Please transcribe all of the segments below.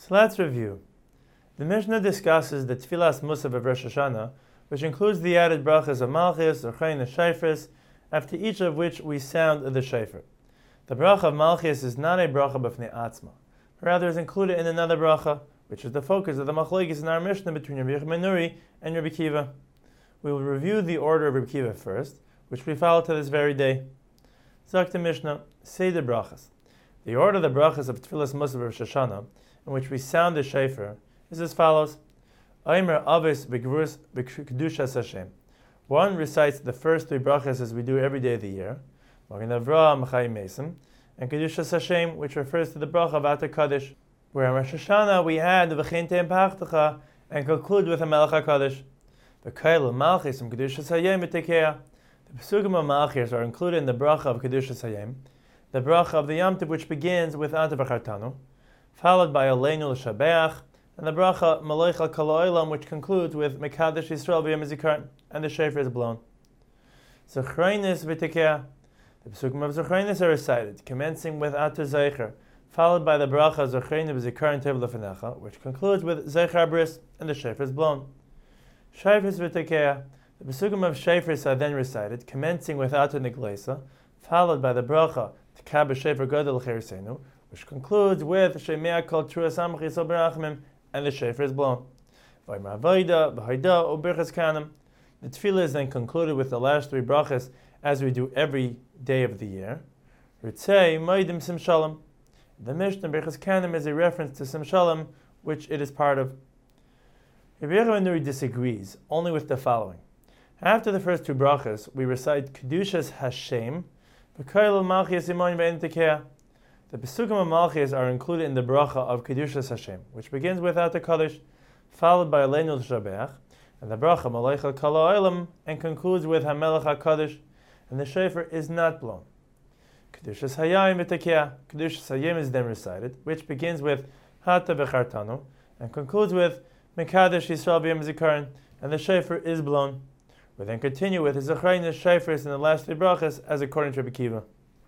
So let's review. The Mishnah discusses the Tfilas Musaf of Rosh Hashanah, which includes the added brachas of Malchus, Zochain, and Shofars, after each of which we sound the shofar. The bracha of Malchus is not a bracha b'fnei atzma, but rather is included in another bracha, which is the focus of the machlokes in our Mishnah between Rabbi Yochanan ben Nuri and Rabbi Kiva. We will review the order of Rabbi Kiva first, which we follow to this very day. Zakta Mishnah, Seder Brachas. The order of the brachas of Tfilas Musaf of Rosh Hashanah, in which we sound the shofar, is as follows. Aimer Avis Begvurus B'Kedushas Hashem. One recites the first three brachas as we do every day of the year, Magen Avraham Chayim Mesim, and Kedushas Hashem, which refers to the bracha of Ata Kaddish, where in Rosh Hashanah we had the V'chein Te'em Pachtacha and conclude with a Melech HaKadosh. The Kail Malchis and Kedushas Hayim B'Tekeah. The Pesukim of Malchis are included in the bracha of Kedushas Hayim, the bracha of the Yom Tov, which begins with Ata V'Chartanu, followed by Aleinu L'Shabeach, and the bracha Malach Al Kol Ha'olam, which concludes with Mekadosh Yisrael B'Yom HaZikaron, and the shofar is blown. Zechreinis V'Tekeah. The Pesukim of Zechreinis are recited, commencing with Ata Zeicher, followed by the bracha Zechreinis V'Zikaron Tev L'Fanecha, which concludes with Zeicher Bris, and the shofar is blown. Shofars V'Tekeah. The Pesukim of Shofars are then recited, commencing with Ata Nigleisa, followed by the bracha Tekab Shofar Gadol Cheresenu, which concludes with Shemea Kol Truas Amach Yisrael B'Rachamim, and the shofar is blown. V'Yimar Avoda, V'Haida, U'Birchas Kanim. The tefillah is then concluded with the last three brachas, as we do every day of the year. Ritzei Moedim Sim Shalom. The Mishnah Birchas Kanim is a reference to Sim Shalom, which it is part of. Rabbi Yochanan ben Nuri disagrees only with the following. After the first two brachas, we recite Kedushas Hashem, V'Kail Malchis Imon Ve'en Tekeah. The Pesukim of Malchis are included in the bracha of Kedushas Hashem, which begins with Ata Kaddish, followed by Aleinu L'Shabeach, and the bracha Malach Al Kol Ha'olam, and concludes with HaMelech HaKadosh, and the shofar is not blown. Kedushas Hayim V'Tekeah. Kedushas Hayim is then recited, which begins with Ata V'Chartanu, and concludes with Mekadosh Yisrael B'Yom HaZikaron, and the shofar is blown. We then continue with Zechreinis, Shofars, and the last three brachas, as according to Rabbi Kiva.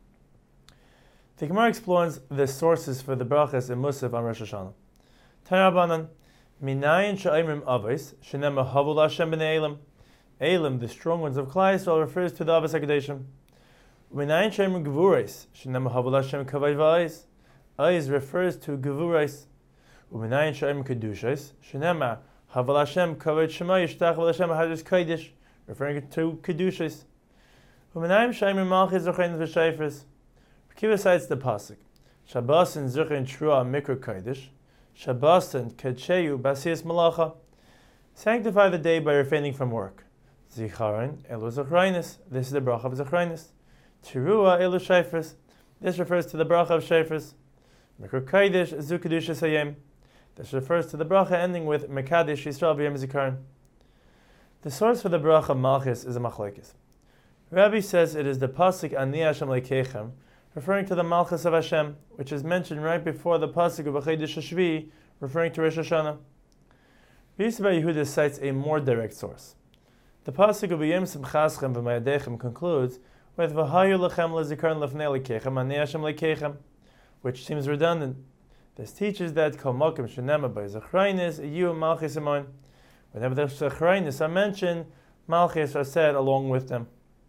The Gemara explores the sources for the brachas in Musaf on Rosh Hashanah. Tarabanan, Minayin Sha'imrim Avos, Shenema Havul Hashem B'nei Elam. Elam, the strong ones of Klal Yisrael, refers to the Avos HaKadoshim. Minayin Sha'imrim Gevurais, Shenema Havul Hashem Kavod V'Ayis. Ayis refers to Gevurais. Minayin Sha'imrim Kedushas, Shenema Havul Hashem Kavod Shema Yishtach Havul Hashem Hadus Kodesh, referring to Kedushas. Minayin Sha'imrim Malchis Zochain V'Shofars. Kiva cites the pasuk, Shabbos and Zuchin Trua Mikra Kodesh, Shabbos and Kedsheyu Basias Malacha. Sanctify the day by refraining from work. Zicharon Elu Zechreinis. This is the bracha of Zechreinis. Terua Elu Shofars. This refers to the bracha of Shofars. Mikra Kodesh Zu Kedushas Hayim. This refers to the bracha ending with Mekadosh Yisrael B'Yom HaZikaron. The source for the bracha of Malchus is a machlokes. Rabbi says it is the pasuk Ani Hashem Lekeichem, referring to the Malchus of Hashem, which is mentioned right before the pasuk of Chodesh Hashvi, referring to Rosh Hashanah. Yisrael Yehuda cites a more direct source. The pasuk of V'yem Simchaschem V'mayadechem concludes with V'hayu Lechem Lezikaron Lefnei Lekeichem Ani Hashem Lekeichem, which seems redundant. This teaches that Kol Mokim Shenema by Zechreinis Yu Malchis Imon. Whenever the Zechreinis are mentioned, Malchis are said along with them.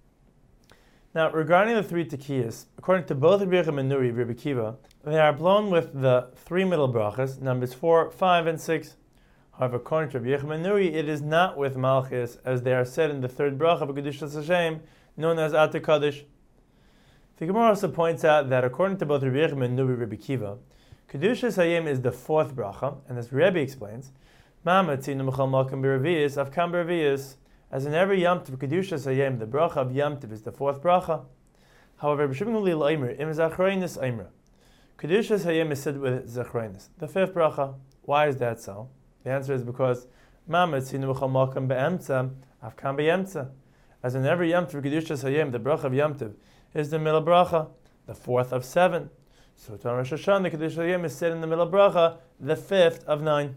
Now, regarding the three tekiyas, according to both Rabbi Yochanan ben Nuri and Rabbi Kiva, they are blown with the three middle brachas, numbers 4, 5, and 6. However, according to Rabbi Yochanan ben Nuri, it is not with Malchis, as they are said in the third bracha of Kedushas Hashem, known as Ata Kaddish. The Gemara also points out that according to both Rabbi Yochanan ben Nuri and Rabbi Kiva, Kedushas Hayim is the fourth bracha, and as Rebbe explains, Ma'amatzinu M'chal Malkim B'Revi'is, Avkam B'Revi'is. As in every Yom Tov Kedushas Hayim, the bracha of Yom Tov is the fourth bracha. However, B'Shimon Lil Aimer, Im Zachreinis Aimer. Kedushas Hayim is said with Zachreinis, the fifth bracha. Why is that so? The answer is because Ma'amatzinu M'chal Malkim B'Emtza, Avkam B'Emtza. As in every Yom Tov Kedushas Hayim, the bracha of Yom Tov is the middle bracha, the fourth of 7. So to Rosh Hashanah, the Kedushas Hayim is said in the middle bracha, the fifth of 9.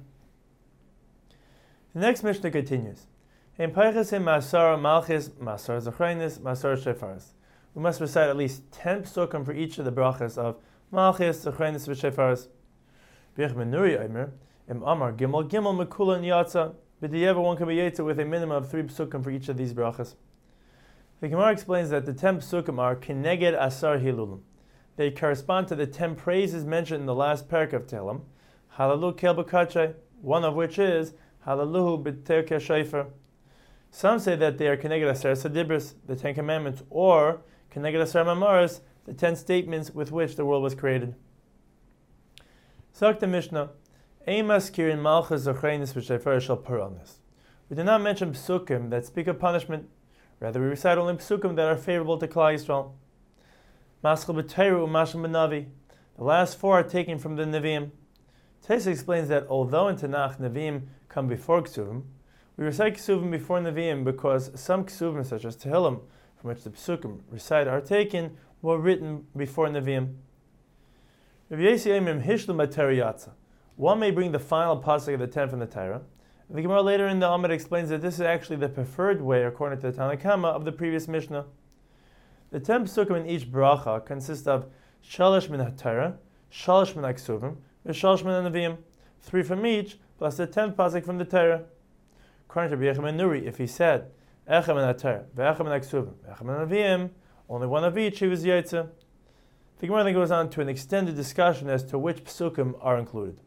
The next Mishnah continues. In Peichasim Masar Malchis, Masar Zechreinis, Masar Shofaris. We must recite at least 10 psukim for each of the brachas of Malchis, Zechreinis, and Shofaris. B'yech ben Nuri Omer, Im Amar Gimel Mekula and Yatza. B'di'eva one can be yetzer with a minimum of 3 psukim for each of these brachas. The Gemara explains that the 10 psukim are Keneged Asar Hilulim. They correspond to the 10 praises mentioned in the last parak of Tehillim, Halalu Kel B'Kachay, one of which is Halaluhu B'Terkeh Shayfer. Some say that they are Keneged Asar Sadibris, the 10 commandments, or Keneged Asar Mamaris, the 10 statements with which the world was created. Sagt Mishnah, Eimas Kirin Malchus Zochreinis V'Shayfer Shal Paranis. We do not mention psukim that speak of punishment. Rather, we recite only psukim that are favorable to Klal Yisrael. Maschel b'Teiru u'Mashal b'Navi. The last 4 are taken from the Nevi'im. Taisa explains that although in Tanakh Nevi'im come before Ksuvim, we recite Ksuvim before Nevi'im because some Ksuvim, such as Tehillim, from which the psukim recite are taken, were written before Nevi'im. Rav Yossi Omer Hishlu b'Torah Yatza. One may bring the final pasuk of the 10 from the Torah. The Gemara later in the Amud explains that this is actually the preferred way, according to the Tanna Kama, of the previous Mishnah. The 10 psukim in each bracha consist of Shalosh min HaTorah, Shalosh min HaKsuvim, and Shalosh min HaNevi'im, 3 from each, plus the 10th pasuk from the Torah. According to Rabbi Yechim Nuri, if he said Echem min HaTorah, Ve'echem min HaKsuvim, Ve'echem min HaNevi'im, only one of each, he was Yaitze. The Gemara then goes on to an extended discussion as to which psukim are included.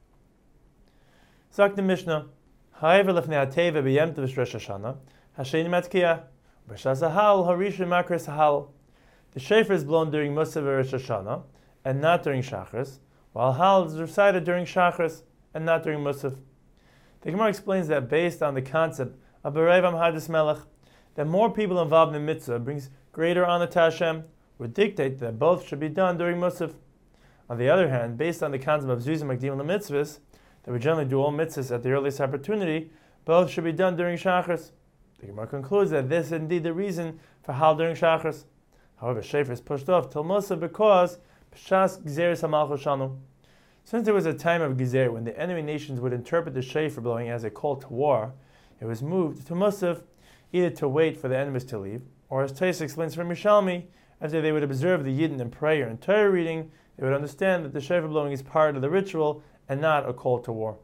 Zak the Mishnah, However, lefnei hateva b'yem tov Rosh Hashanah, Hasheni matkiyah, b'shas hahal harishon makris hahal. The shofar is blown during Musaf Rosh Hashanah and not during Shachris, while hal is recited during Shachris and not during Musaf. The Gemara explains that based on the concept of Berevam Hadis Melech, that more people involved in the mitzvah brings greater honor to Hashem, would dictate that both should be done during Musaf. On the other hand, based on the concept of Zuzim Makdim LeMitzvahs, that we generally do all mitzvahs at the earliest opportunity, both should be done during Shachris. The Gemara concludes that this is indeed the reason for hal during Shachris. However, shofar is pushed off till Musaf because Pshas Gzeres HaMalchus Shanu. Since there was a time of Gezer when the enemy nations would interpret the shofar blowing as a call to war, it was moved to Musaf either to wait for the enemies to leave, or as Taisa explains from Mishalmi, after they would observe the Yidden in prayer and Torah reading, they would understand that the shofar blowing is part of the ritual and not a call to war.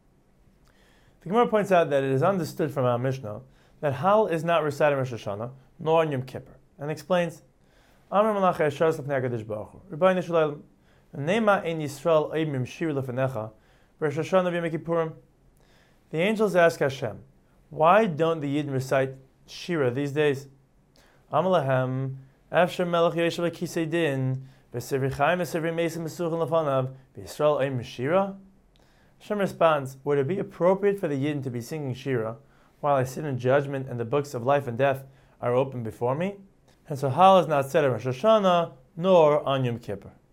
The Gemara points out that it is understood from our Mishnah that hal is not recited in Rosh Hashanah nor in Yom Kippur, and explains, Amar Malach Yashar L'fnei HaKadosh Baruch Hu, Rebbeinu Shalom, Nema ein Yisrael oimim shir l'fnecha, Rosh Hashanah v'Yom Kippurim. The angels ask Hashem, why don't the Yidden recite Shira these days? Amar Lahem, Afshar Melech Yoshev Kisei Din, V'Sivri Chaim V'Sivri Mesim Mesuchim L'fanav, V'Yisrael oimim Shira? Hashem responds, would it be appropriate for the Yidden to be singing Shira while I sit in judgment and the books of life and death are open before me? And so hal is not said on Rosh Hashanah nor on Yom Kippur.